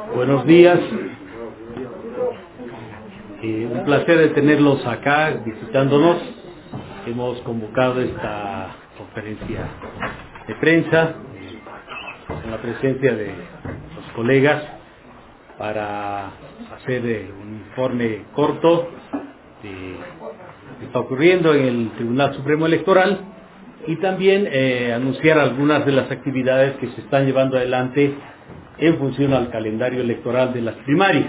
Buenos días. Un placer de tenerlos acá visitándonos. Hemos convocado esta conferencia de prensa con la presencia de los colegas para hacer un informe corto de lo que está ocurriendo en el Tribunal Supremo Electoral y también anunciar algunas de las actividades que se están llevando adelante en función al calendario electoral de las primarias.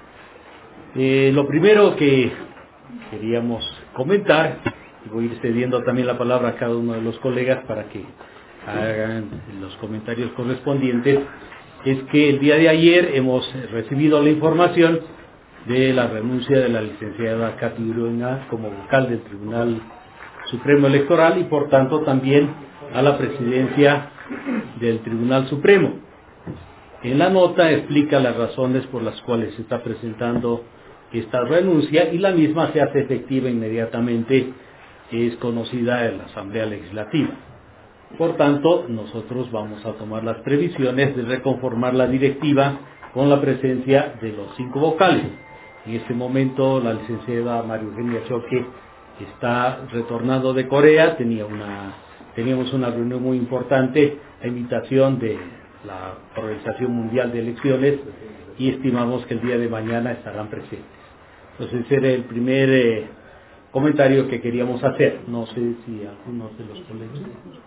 Lo primero que queríamos comentar, y voy a ir cediendo también la palabra a cada uno de los colegas para que hagan los comentarios correspondientes, es que el día de ayer hemos recibido la información de la renuncia de la licenciada Katy Urueña como vocal del Tribunal Supremo Electoral y por tanto también a la presidencia del Tribunal Supremo. En la nota explica las razones por las cuales se está presentando esta renuncia y la misma se hace efectiva inmediatamente, es conocida en la Asamblea Legislativa. Por tanto, nosotros vamos a tomar las previsiones de reconformar la directiva con la presencia de los 5 vocales. En este momento la licenciada María Eugenia Choque está retornando de Corea, teníamos una reunión muy importante a invitación de la Organización Mundial de Elecciones y estimamos que el día de mañana estarán presentes. Entonces ese era el primer comentario que queríamos hacer. No sé si algunos de los colegas.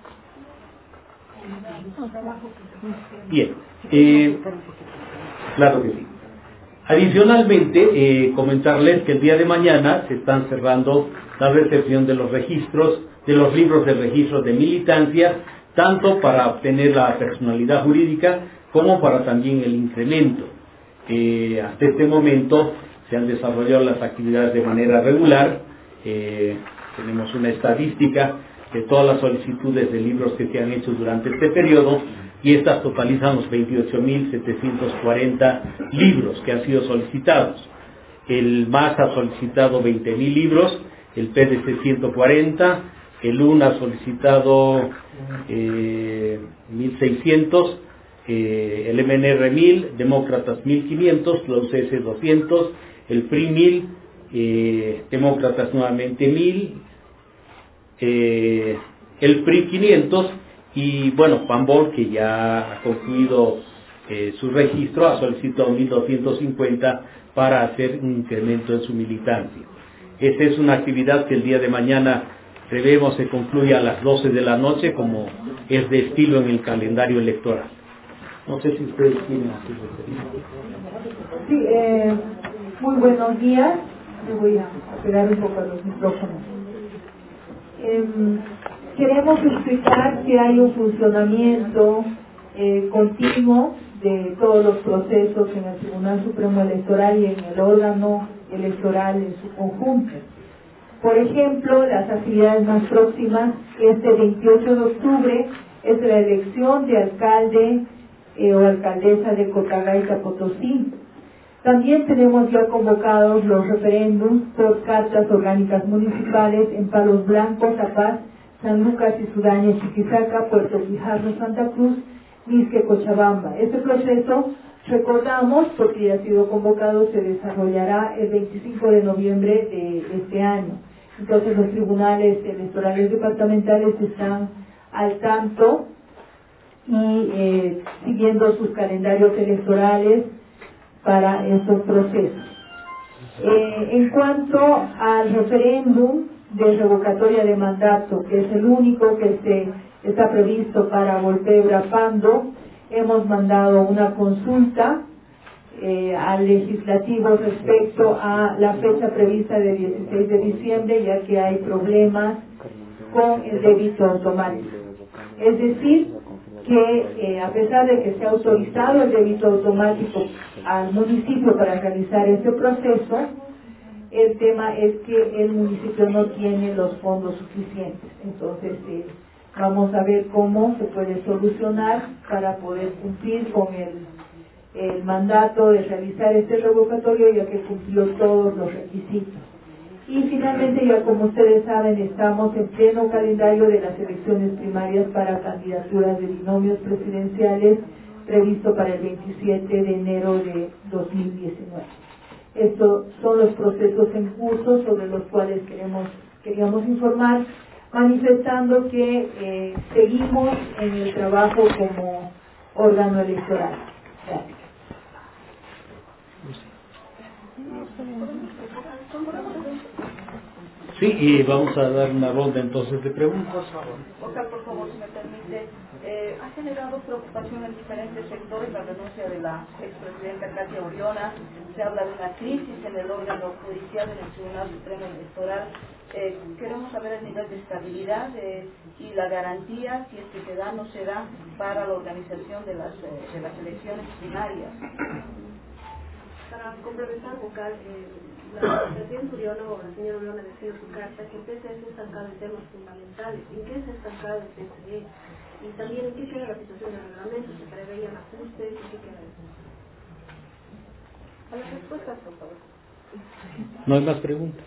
Bien, claro que sí. Adicionalmente, comentarles que el día de mañana se están cerrando la recepción de los registros, de los libros de registro de militancia, tanto para obtener la personalidad jurídica como para también el incremento. Hasta este momento se han desarrollado las actividades de manera regular. Tenemos una estadística de todas las solicitudes de libros que se han hecho durante este periodo y estas totalizan los 28.740 libros que han sido solicitados. El MAS ha solicitado 20.000 libros, el PDC 140, el UN ha solicitado 1.600, el MNR 1.000, Demócratas 1.500, la UCS 200, el PRI 1.000, Demócratas nuevamente 1.000, el PRI 500 y bueno, PAMBOL, que ya ha concluido su registro, ha solicitado 1.250 para hacer un incremento en su militancia. Esta es una actividad que el día de mañana prevemos se concluya a las 12 de la noche, como es de estilo en el calendario electoral. No sé si ustedes tienen así referido. Sí, muy buenos días. Me voy a pegar un poco a los micrófonos. Queremos explicar que hay un funcionamiento continuo de todos los procesos en el Tribunal Supremo Electoral y en el órgano electoral en su conjunto. Por ejemplo, las actividades más próximas, este 28 de octubre, es la elección de alcalde o alcaldesa de Cotagaita, Potosí. También tenemos ya convocados los referéndums por cartas orgánicas municipales en Palos Blancos, La Paz, San Lucas y Sudaña, Chiquisaca, Puerto Quijarro, Santa Cruz, Misque, Cochabamba. Este proceso, recordamos, porque ya ha sido convocado, se desarrollará el 25 de noviembre de este año. Entonces los tribunales electorales departamentales están al tanto y siguiendo sus calendarios electorales para esos procesos. En cuanto al referéndum de revocatoria de mandato, que es el único que está previsto para Volpebra Pando, hemos mandado una consulta al legislativo respecto a la fecha prevista de 16 de diciembre, ya que hay problemas con el débito automático. Es decir, que a pesar de que se ha autorizado el débito automático al municipio para realizar este proceso, el tema es que el municipio no tiene los fondos suficientes. Entonces vamos a ver cómo se puede solucionar para poder cumplir con el mandato de realizar este revocatorio, ya que cumplió todos los requisitos. Y finalmente, ya como ustedes saben, estamos en pleno calendario de las elecciones primarias para candidaturas de binomios presidenciales previsto para el 27 de enero de 2019. Estos son los procesos en curso sobre los cuales queríamos informar, manifestando que seguimos en el trabajo como órgano electoral. Gracias. Sí, y vamos a dar una ronda entonces de preguntas. Oscar, por favor, si me permite, ha generado preocupación en diferentes sectores la renuncia de la expresidenta Katia Oriona. Se habla de una crisis en el órgano judicial en el Tribunal Supremo Electoral. Queremos saber el nivel de estabilidad y la garantía, si es que se da o no se da, para la organización de las elecciones primarias. Para complementar, vocal, la presidenta Oriona o la señora Oriona decía en su carta que el PCE se ha estancado en temas fundamentales. ¿En qué se ha estancado el PCE? Y también, ¿en qué queda la situación del reglamento? ¿Se preveían ajustes? ¿En qué queda eso? A las respuestas, por favor. ¿No hay más preguntas?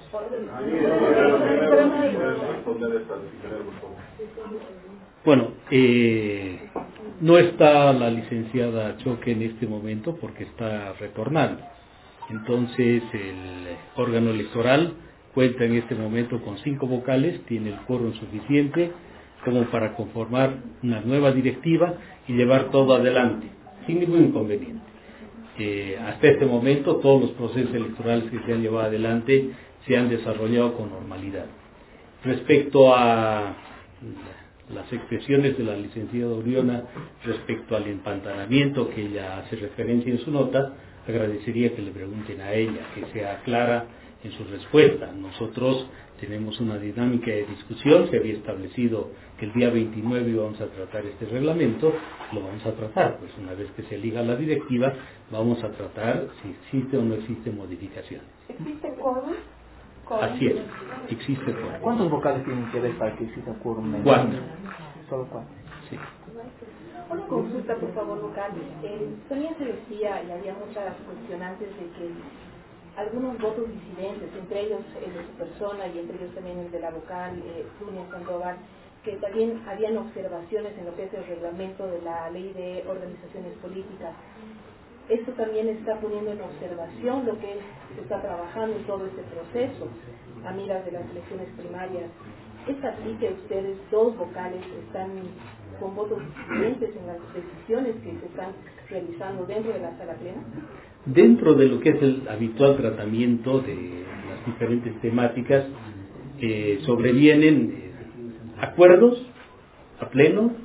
Bueno, no está la licenciada Choque en este momento porque está retornando. Entonces, el órgano electoral cuenta en este momento con 5 vocales, tiene el quórum suficiente como para conformar una nueva directiva y llevar todo adelante, sin ningún inconveniente. Hasta este momento, todos los procesos electorales que se han llevado adelante se han desarrollado con normalidad. Respecto a las expresiones de la licenciada Oriona respecto al empantanamiento que ella hace referencia en su nota, agradecería que le pregunten a ella, que sea clara en su respuesta. Nosotros tenemos una dinámica de discusión, se había establecido que el día 29 íbamos a tratar este reglamento, lo vamos a tratar, pues una vez que se elija la directiva, vamos a tratar si existe o no existe modificaciones. ¿Existe quórum? Así es, existe quórum. ¿Cuántos vocales tienen que ver para que exista quórum? 4. Solo 4. Sí. Una consulta, por favor, vocal. También se decía, y había muchas cuestionantes de que algunos votos disidentes, entre ellos el de su persona y entre ellos también el de la vocal Sonia Sandoval, que también habían observaciones en lo que es el reglamento de la ley de organizaciones políticas. Esto también está poniendo en observación lo que se está trabajando en todo este proceso a miras de las elecciones primarias. ¿Es así que ustedes, 2 vocales, están con votos disidentes en las decisiones que se están realizando dentro de la sala plena? Dentro de lo que es el habitual tratamiento de las diferentes temáticas, sobrevienen acuerdos a pleno,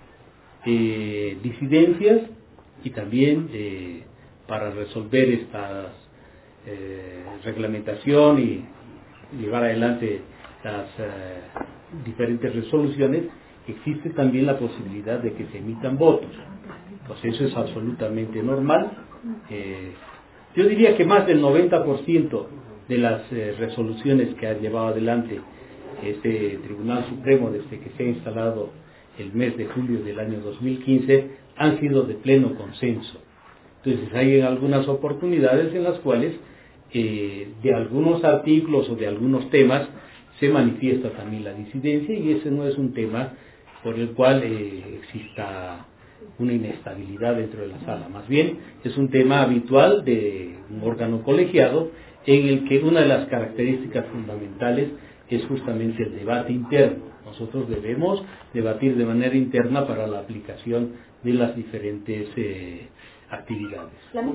disidencias y también para resolver esta reglamentación y llevar adelante las diferentes resoluciones, existe también la posibilidad de que se emitan votos. Pues eso es absolutamente normal. Yo diría que más del 90% de las resoluciones que ha llevado adelante este Tribunal Supremo desde que se ha instalado el mes de julio del año 2015 han sido de pleno consenso. Entonces hay algunas oportunidades en las cuales de algunos artículos o de algunos temas se manifiesta también la disidencia, y ese no es un tema por el cual exista una inestabilidad dentro de la sala. Más bien es un tema habitual de un órgano colegiado en el que una de las características fundamentales es justamente el debate interno. Nosotros debemos debatir de manera interna para la aplicación de las diferentes actividades.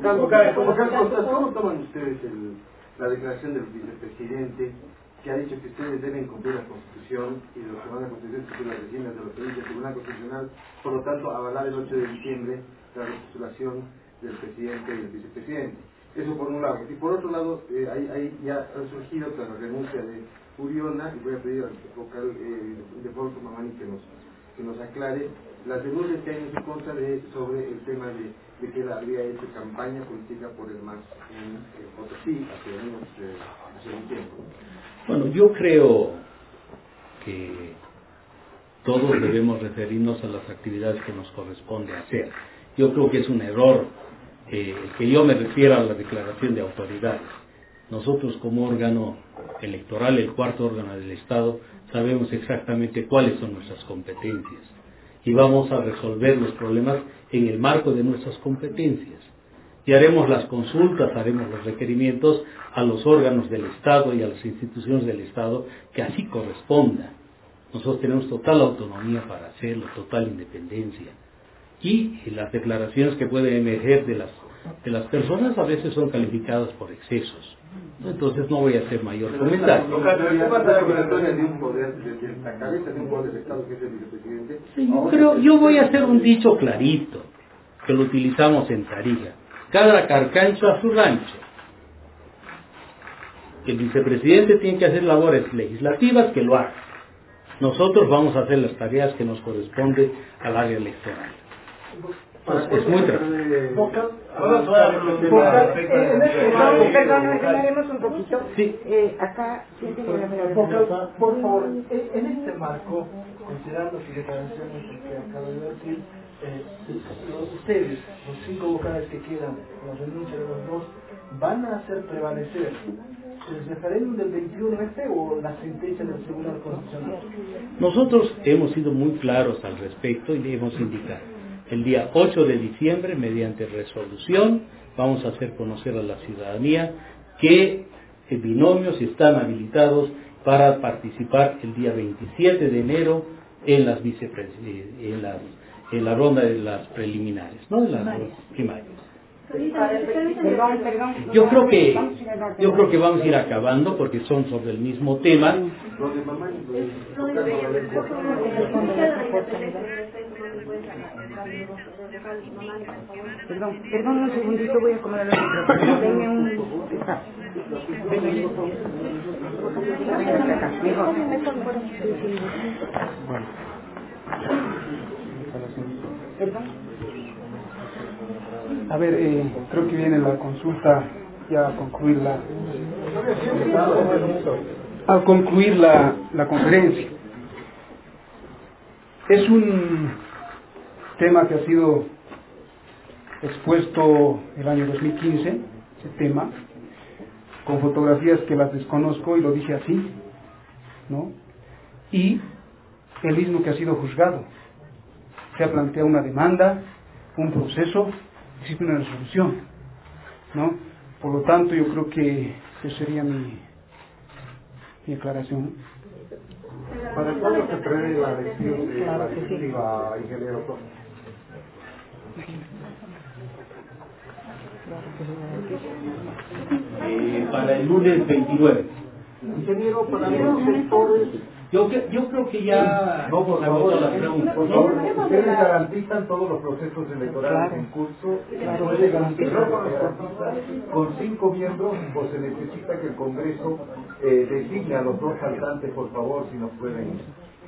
¿Cómo toman ustedes la declaración del vicepresidente que ha dicho que ustedes deben cumplir la Constitución y los que van a Constitución que las recientes de los pedidos del Tribunal Constitucional, por lo tanto avalar el 8 de diciembre la repostulación del presidente y del vicepresidente? Eso por un lado. Y por otro lado, ahí ya ha surgido tras la renuncia de Oriona, y voy a pedir al vocal de Foro Mamani que nos aclare las denuncias que hay en su contra sobre el tema de que él habría hecho campaña política por el MAS en Potosí hace un tiempo. Bueno, yo creo que todos debemos referirnos a las actividades que nos corresponde hacer. Yo creo que es un error que yo me refiera a la declaración de autoridades. Nosotros como órgano electoral, el cuarto órgano del Estado, sabemos exactamente cuáles son nuestras competencias. y vamos a resolver los problemas en el marco de nuestras competencias. Y haremos las consultas, haremos los requerimientos a los órganos del Estado y a las instituciones del Estado que así corresponda. Nosotros tenemos total autonomía para hacerlo, total independencia. Y las declaraciones que pueden emerger de las personas a veces son calificadas por excesos. Entonces no voy a hacer mayor comentario. Sí, yo voy a hacer un dicho clarito, que lo utilizamos en Tarija. Cada carcancho a su rancho. El vicepresidente tiene que hacer labores legislativas, que lo haga. Nosotros vamos a hacer las tareas que nos corresponden al área electoral. Pues es muy tranquilo. Perdón, aclaremos un poquito. Sí. Acá, por favor, en este marco, considerando sus declaraciones que acabo de decir, ustedes, los 5 vocales que quedan, la renuncia de los 2, ¿van a hacer prevalecer el referéndum del 21 o la sentencia del Tribunal Constitucional? Nosotros hemos sido muy claros al respecto y le hemos indicado. El día 8 de diciembre, mediante resolución, vamos a hacer conocer a la ciudadanía que binomios están habilitados para participar el día 27 de enero en las en la ronda de las preliminares, ¿no? De las primarias. Yo creo que vamos a ir acabando porque son sobre el mismo tema. Perdón un segundito, voy a acomodar los micrófonos. Denme un espacio. Mejor. Perdón. A ver, creo que viene la consulta ya a concluir la conferencia. Es un tema que ha sido expuesto el año 2015, ese tema, con fotografías que las desconozco y lo dije así, ¿no? Y el mismo que ha sido juzgado. Se ha planteado una demanda, un proceso, existe una resolución, ¿no? Por lo tanto, yo creo que esa sería mi aclaración. ¿Para cuándo se prevé la elección de la definitiva, ingeniero? Para el lunes 29. Ingeniero, para los sectores... Yo creo que ya... No, por favor, la pregunta. por favor, ustedes garantizan todos los procesos electorales en curso, puede garantizar con 5 miembros, o se necesita que el Congreso designe a los 2 faltantes, por favor, si nos pueden